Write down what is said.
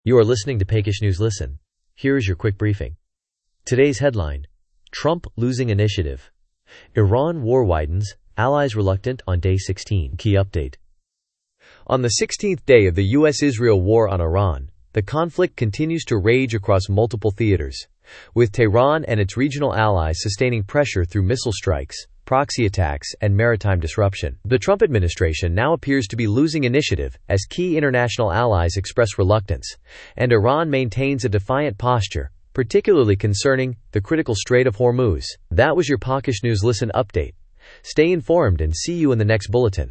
You are listening to Peckish News Listen. Here is your quick briefing. Today's headline: Trump losing initiative. Iran war widens, allies reluctant on day 16. Key update. On the 16th day of the U.S.-Israel war on Iran, the conflict continues to rage across multiple theaters, with Tehran and its regional allies sustaining pressure through missile strikes, proxy attacks, and maritime disruption. The Trump administration now appears to be losing initiative as key international allies express reluctance, and Iran maintains a defiant posture, particularly concerning the critical Strait of Hormuz. That was your Peckish News Listen update. Stay informed and see you in the next bulletin.